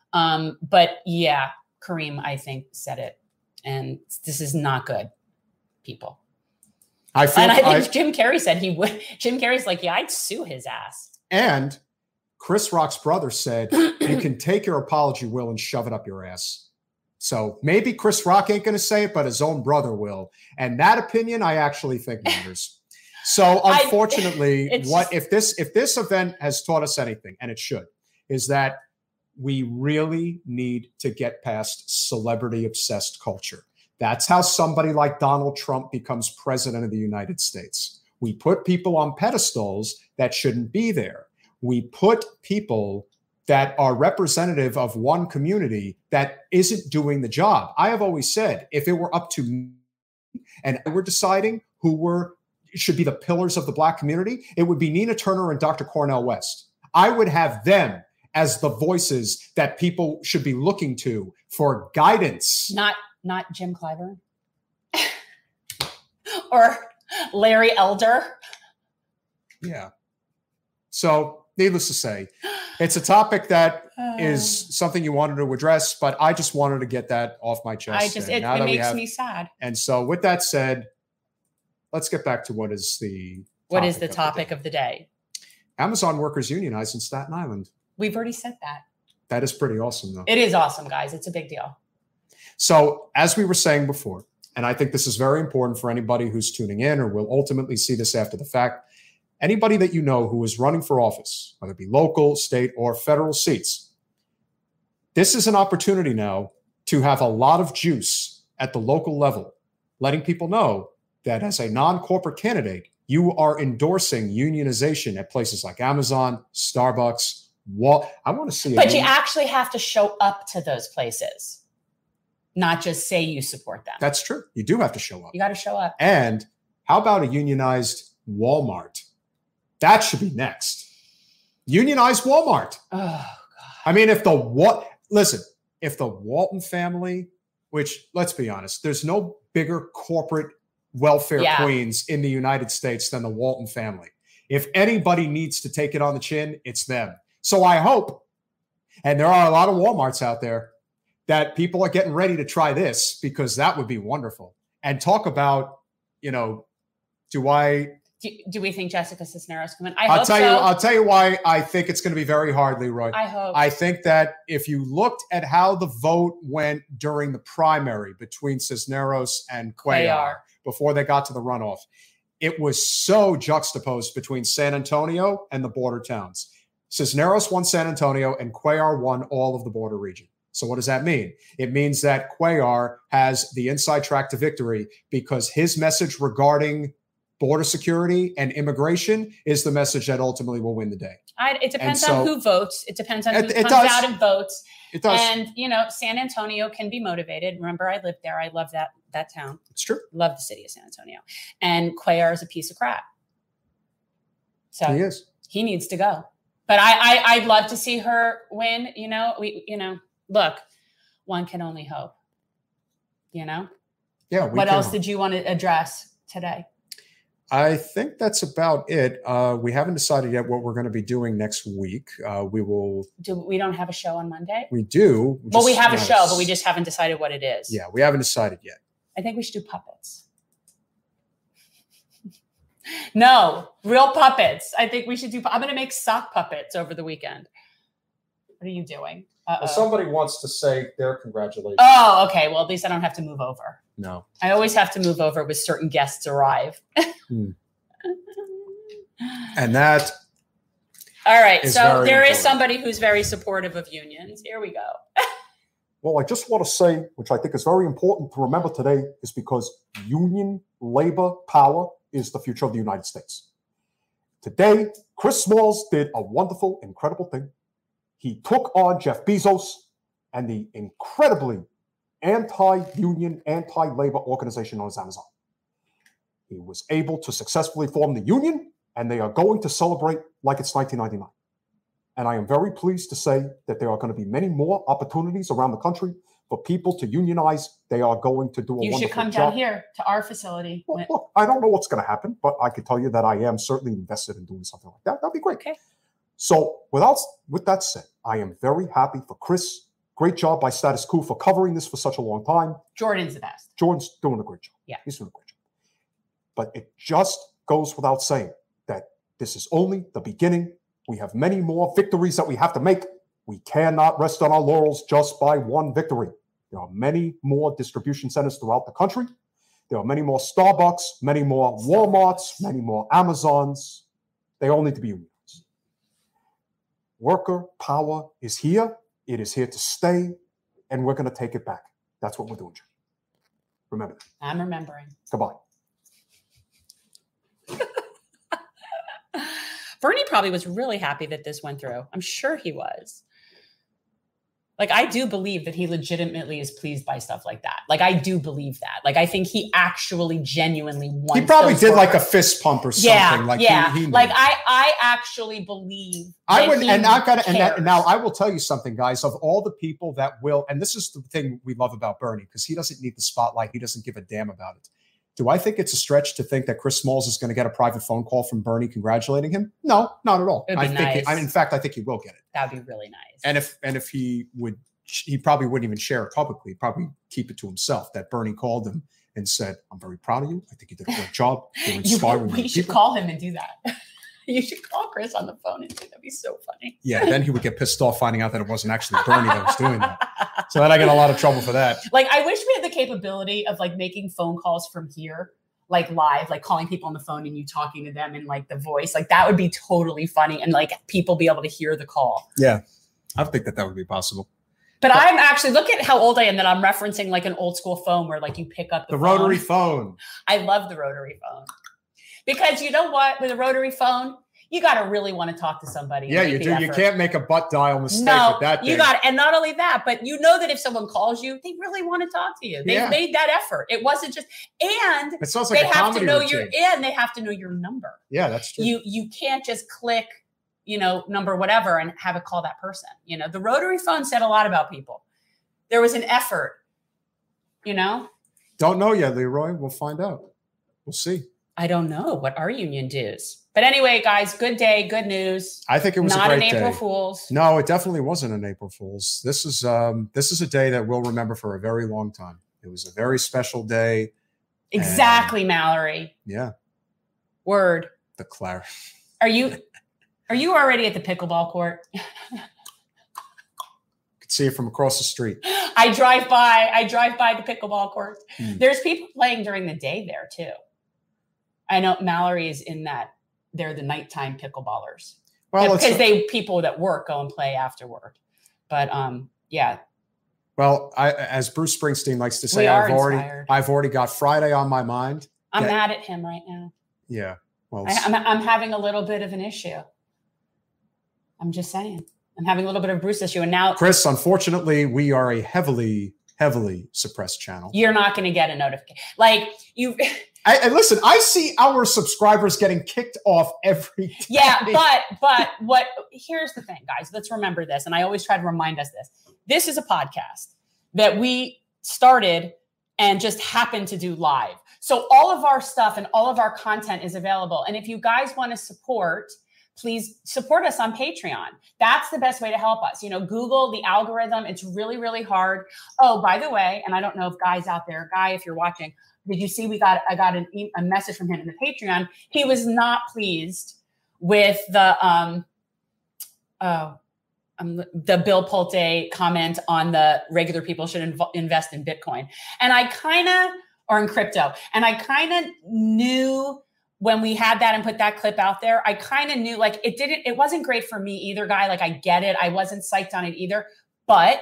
But yeah, Kareem, I think, said it. And this is not good, people. I think Jim Carrey said he would. Jim Carrey's like, yeah, I'd sue his ass. And Chris Rock's brother said, you can take your apology, Will, and shove it up your ass. So maybe Chris Rock ain't going to say it, but his own brother will. And that opinion, I actually think matters. So unfortunately, if this event has taught us anything, and it should, is that we really need to get past celebrity-obsessed culture. That's how somebody like Donald Trump becomes president of the United States. We put people on pedestals that shouldn't be there. We put people that are representative of one community that isn't doing the job. I have always said, if it were up to me and we're deciding who should be the pillars of the Black community, it would be Nina Turner and Dr. Cornel West. I would have them as the voices that people should be looking to for guidance. Not Jim Clyburn or Larry Elder. Yeah. So needless to say, it's a topic that is something you wanted to address, but I just wanted to get that off my chest. It makes me sad. And so with that said, let's get back to what is the topic of the day. Amazon workers unionized in Staten Island. We've already said that. That is pretty awesome, though. It is awesome, guys. It's a big deal. So as we were saying before, and I think this is very important for anybody who's tuning in or will ultimately see this after the fact, anybody that you know who is running for office, whether it be local, state, or federal seats, this is an opportunity now to have a lot of juice at the local level, letting people know that as a non-corporate candidate, you are endorsing unionization at places like Amazon, Starbucks, I want to see it. But you actually have to show up to those places, not just say you support them. That's true. You do have to show up. You got to show up. And how about a unionized Walmart? That should be next. Unionized Walmart. Oh, God. I mean, if the Walton family, which let's be honest, there's no bigger corporate welfare queens in the United States than the Walton family. If anybody needs to take it on the chin, it's them. So I hope, and there are a lot of Walmarts out there, that people are getting ready to try this, because that would be wonderful. And talk about, do we think Jessica Cisneros come in? I'll tell you why I think it's going to be very hard, Leroy. I think that if you looked at how the vote went during the primary between Cisneros and Cuellar before they got to the runoff, it was so juxtaposed between San Antonio and the border towns. Cisneros won San Antonio and Cuellar won all of the border region. So what does that mean? It means that Cuellar has the inside track to victory because his message regarding border security and immigration is the message that ultimately will win the day. It depends on who votes. It depends on who comes out and votes. It does. And, San Antonio can be motivated. Remember, I lived there. I love that town. It's true. Love the city of San Antonio. And Cuellar is a piece of crap. So he is. He needs to go. But I'd love to see her win. Look, one can only hope. Yeah. What else did you want to address today? I think that's about it. We haven't decided yet what we're going to be doing next week. We don't have a show on Monday? We do. Well, we have a show, but we just haven't decided what it is. Yeah, we haven't decided yet. I think we should do puppets. No, real puppets. I think we should do. I'm going to make sock puppets over the weekend. What are you doing? Well, somebody wants to say their congratulations. Oh, okay. Well, at least I don't have to move over. No. I always have to move over with certain guests arrive. And that. All right. So there is somebody who's very supportive of unions. Here we go. Well, I just want to say, which I think is very important to remember today, is because union labor power is the future of the United States. Today, Chris Smalls did a wonderful, incredible thing. He took on Jeff Bezos and the incredibly anti-union, anti-labor organization known as Amazon. He was able to successfully form the union, and they are going to celebrate like it's 1999. And I am very pleased to say that there are going to be many more opportunities around the country for people to unionize. They are going to do a wonderful job. You should come down here to our facility. Well, look, I don't know what's going to happen, but I can tell you that I am certainly invested in doing something like that. That'd be great. Okay. So with that said, I am very happy for Chris. Great job by Status Quo for covering this for such a long time. Jordan's the best. Jordan's doing a great job. Yeah. He's doing a great job. But it just goes without saying that this is only the beginning. We have many more victories that we have to make. We cannot rest on our laurels just by one victory. There are many more distribution centers throughout the country. There are many more Starbucks, many more Walmarts, many more Amazons. They all need to be unionized. Worker power is here. It is here to stay, and we're going to take it back. That's what we're doing, Jim. Remember that. I'm remembering. Goodbye. Bernie probably was really happy that this went through. I'm sure he was. Like, I do believe that he legitimately is pleased by stuff like that. Like, I do believe that. Like, I think he actually genuinely wants. He probably did like a fist pump or something. Yeah, like yeah. He like I actually believe. I would, and I've got to, and now I will tell you something, guys. Of all the people that will, and this is the thing we love about Bernie, because he doesn't need the spotlight. He doesn't give a damn about it. Do I think it's a stretch to think that Chris Smalls is going to get a private phone call from Bernie congratulating him? No, not at all. It'd be nice. In fact, I think he will get it. That'd be really nice. And if he would, he probably wouldn't even share it publicly. He'd probably keep it to himself. That Bernie called him and said, "I'm very proud of you. I think you did a great job. You're inspiring." You should call him and do that. You should call Chris on the phone and do that. That'd be so funny. Yeah, then he would get pissed off finding out that it wasn't actually Bernie that was doing that. So then I get a lot of trouble for that. Like, I wish we had the capability of like making phone calls from here, like live, like calling people on the phone and you talking to them in like the voice. Like, that would be totally funny, and like people be able to hear the call. Yeah, I think that would be possible. But I'm actually, look at how old I am that I'm referencing like an old school phone where like you pick up the phone. Rotary phone. I love the rotary phone. Because you know what? With a rotary phone, you got to really want to talk to somebody. Yeah, you do. You can't make a butt dial mistake with that thing. You got it. And not only that, but you know that if someone calls you, they really want to talk to you. They made that effort. It wasn't just, and it sounds like they have to know they have to know your number. Yeah, that's true. You can't just click, number whatever and have it call that person. The rotary phone said a lot about people. There was an effort, Don't know yet, Leroy. We'll find out. We'll see. I don't know what our union dues. But anyway, guys, good day, good news. I think it was not a great an April day. Fool's. No, it definitely wasn't an April Fool's. This is a day that we'll remember for a very long time. It was a very special day. Exactly, Mallory. Yeah. Word. The Clara. Are you already at the pickleball court? Could see it from across the street. I drive by the pickleball court. There's people playing during the day there too. I know Mallory is in that. They're the nighttime pickleballers. Well, because people that work go and play afterward. But yeah. Well, as Bruce Springsteen likes to say, I've already got Friday on my mind. I'm mad at him right now. Yeah. Well, I'm having a little bit of an issue. I'm just saying. I'm having a little bit of a Bruce issue. And now, Chris, unfortunately, we are a heavily suppressed channel. You're not going to get a notification. Like you. And listen, I see our subscribers getting kicked off every day. Yeah, but here's the thing, guys. Let's remember this. And I always try to remind us this. This is a podcast that we started and just happened to do live. So all of our stuff and all of our content is available. And if you guys want to support, please support us on Patreon. That's the best way to help us. Google the algorithm. It's really, really hard. Oh, by the way, and I don't know if Guy's out there. Guy, if you're watching, did you see I got a message from him in the Patreon? He was not pleased with the Bill Pulte comment on the regular people should invest in Bitcoin. And or in crypto. And I kind of knew when we had that and put that clip out there, I kind of knew like it wasn't great for me either, Guy. Like I get it. I wasn't psyched on it either. But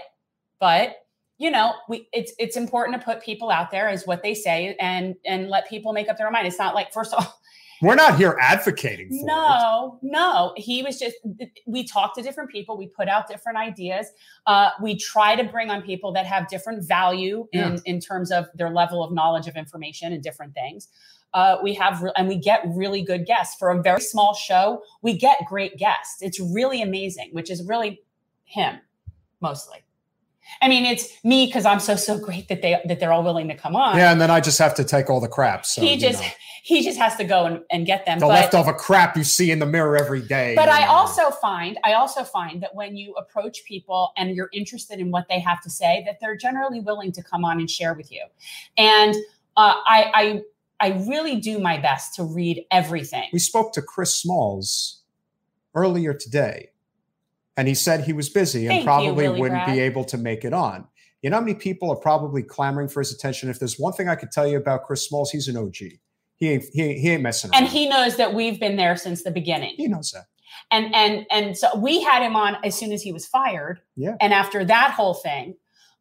it's important to put people out there as what they say and let people make up their mind. It's not like, first of all, we're not here advocating for it. No. He was just, we talk to different people. We put out different ideas. We try to bring on people that have different value in terms of their level of knowledge of information and different things. We get really good guests. For a very small show, we get great guests. It's really amazing, which is really him mostly. I mean, it's me because I'm so great that they're all willing to come on. Yeah, and then I just have to take all the crap. So he just has to go and get them. The leftover crap you see in the mirror every day. But I also find that when you approach people and you're interested in what they have to say, that they're generally willing to come on and share with you. And really do my best to read everything. We spoke to Chris Smalls earlier today, and he said he was busy and probably wouldn't be able to make it on. You know how many people are probably clamoring for his attention? If there's one thing I could tell you about Chris Smalls, he's an OG. He ain't messing around. And he knows that we've been there since the beginning. He knows that. And so we had him on as soon as he was fired. Yeah. And after that whole thing.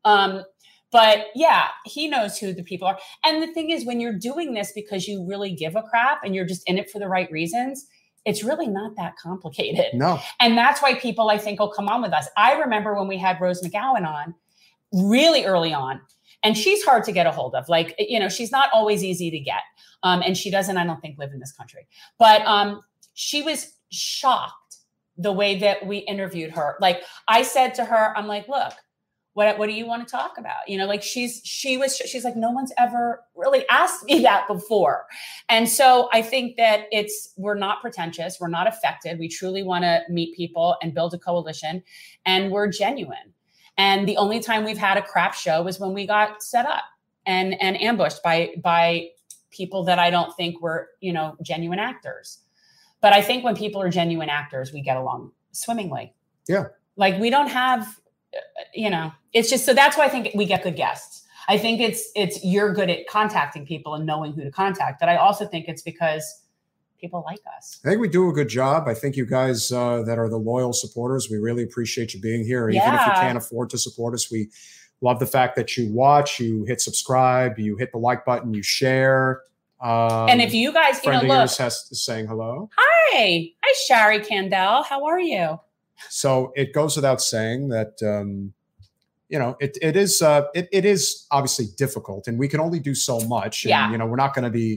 But yeah, he knows who the people are. And the thing is, when you're doing this because you really give a crap and you're just in it for the right reasons, it's really not that complicated. No. And that's why people, I think, will come on with us. I remember when we had Rose McGowan on really early on, and she's hard to get a hold of. Like, you know, she's not always easy to get. And she doesn't, I don't think, live in this country. But she was shocked the way that we interviewed her. Like, I said to her, I'm like, look, what do you want to talk about? You know, like she's like, no one's ever really asked me that before. And so I think that we're not pretentious. We're not affected. We truly want to meet people and build a coalition, and we're genuine. And the only time we've had a crap show was when we got set up and ambushed by people that I don't think were, you know, genuine actors. But I think when people are genuine actors, we get along swimmingly. Yeah. Like, we don't have, you know, it's just, so that's why I think we get good guests. I think it's you're good at contacting people and knowing who to contact. But I also think it's because people like us. I think we do a good job. I think you guys that are the loyal supporters, we really appreciate you being here. Even if you can't afford to support us, we love the fact that you watch, you hit subscribe, you hit the like button, you share. And if you guys, you know, look, is saying hello. Hi, Shari Candell. How are you? So it goes without saying that, you know, it is obviously difficult, and we can only do so much. And, you know, we're not going to be,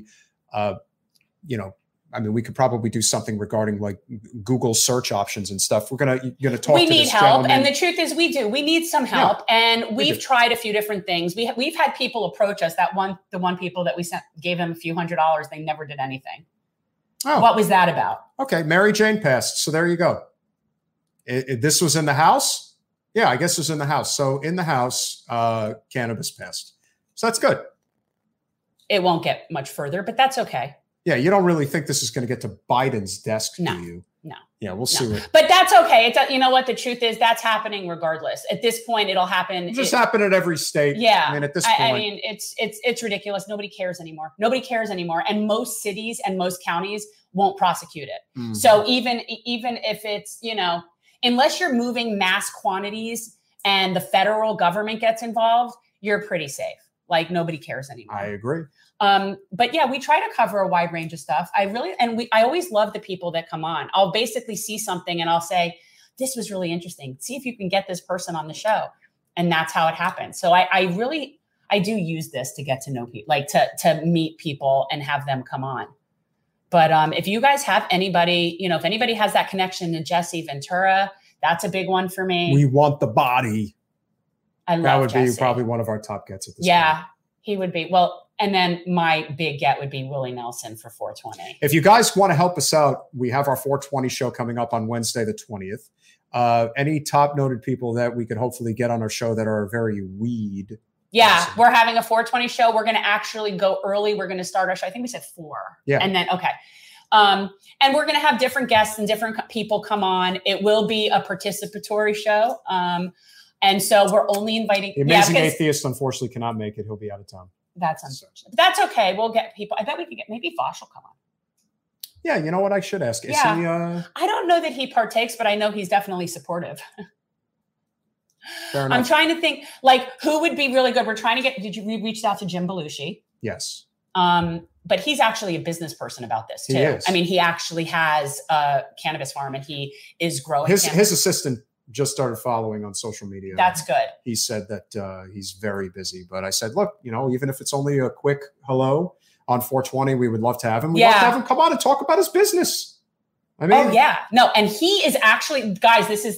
you know, I mean, we could probably do something regarding like Google search options and stuff. We're gonna talk. We need help, and the truth is, we do. We need some help, and we've tried a few different things. We've had people approach us. The one people that we gave them a few $100s. They never did anything. Oh, what was that about? Okay, Mary Jane passed. So there you go. This was in the House. Yeah, I guess it was in the House. So in the House, cannabis passed. So that's good. It won't get much further, but that's okay. Yeah, you don't really think this is going to get to Biden's desk, do you? No. Yeah, we'll see. But that's okay. You know what? The truth is, that's happening regardless. At this point, it'll happen. It'll just happen at every state. Yeah. I mean, at this point. I mean, it's ridiculous. Nobody cares anymore. Nobody cares anymore. And most cities and most counties won't prosecute it. Mm-hmm. So even if it's, you know, unless you're moving mass quantities and the federal government gets involved, you're pretty safe. Like, nobody cares anymore. I agree. But yeah, we try to cover a wide range of stuff. I always love the people that come on. I'll basically see something and I'll say, this was really interesting. See if you can get this person on the show. And that's how it happens. So I do use this to get to know people, like to meet people and have them come on. But if you guys have anybody, you know, if anybody has that connection to Jesse Ventura, that's a big one for me. We want the body. I love that would Jesse. be probably one of our top gets at this point. Yeah, he would be. Well, and then my big get would be Willie Nelson for 420. If you guys want to help us out, we have our 420 show coming up on Wednesday, the 20th. Any top noted people that we could hopefully get on our show that are very weed. Yeah, awesome. We're having a 420 show. We're going to actually go early. We're going to start our show. I think we said 4. Yeah. And then, okay. And we're going to have different guests and different people come on. It will be a participatory show. And so we're only inviting. The Amazing Atheist, unfortunately, cannot make it. He'll be out of town. That's unfortunate. But that's okay. We'll get people. I bet we could get, maybe Vosh will come on. Yeah, you know what? I should ask. Is he, I don't know that he partakes, but I know he's definitely supportive. Fair enough. I'm trying to think, like, who would be really good? We're trying to get, we reached out to Jim Belushi. Yes. But he's actually a business person about this, too. He is. I mean, he actually has a cannabis farm and he is growing. His assistant just started following on social media. That's good. He said that he's very busy. But I said, look, you know, even if it's only a quick hello on 420, we would love to have him. We'd love to have him come on and talk about his business. I mean, oh, yeah. No, and he is actually, guys, this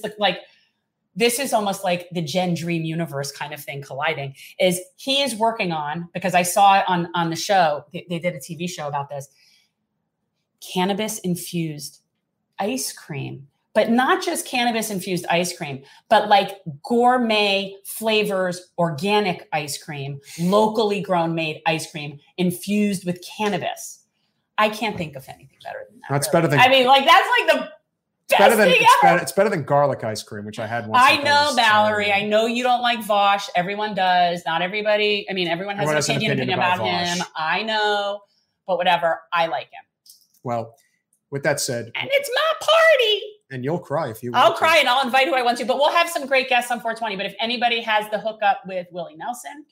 is almost like the Gen Dream universe kind of thing colliding, is he is working on, because I saw it on the show, they did a TV show about this, cannabis infused ice cream but not just cannabis infused ice cream, but like gourmet flavors, organic ice cream, locally grown made ice cream infused with cannabis. I can't think of anything better than that. That's really. better than. I mean, like that's like the best thing ever. It's better than garlic ice cream, which I had once. I know, Valerie. I know you don't like Vosh. Everyone does. Not everybody. I mean, everyone has an opinion about him. I know, but whatever. I like him. Well, with that said, and it's my party. And you'll cry if you want. I'll cry and I'll invite who I want to, but we'll have some great guests on 420. But if anybody has the hookup with Willie Nelson,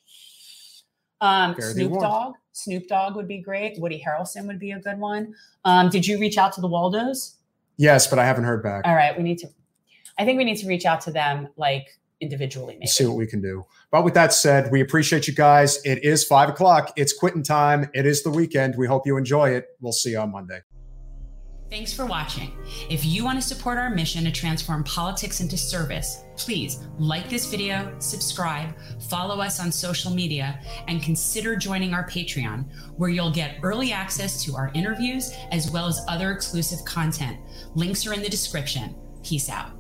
Snoop Dogg would be great. Woody Harrelson would be a good one. Did you reach out to the Waldos? Yes, but I haven't heard back. All right. I think we need to reach out to them like individually, maybe. See what we can do. But with that said, we appreciate you guys. It is 5 o'clock. It's quitting time. It is the weekend. We hope you enjoy it. We'll see you on Monday. Thanks for watching. If you want to support our mission to transform politics into service, please like this video, subscribe, follow us on social media, and consider joining our Patreon, where you'll get early access to our interviews as well as other exclusive content. Links are in the description. Peace out.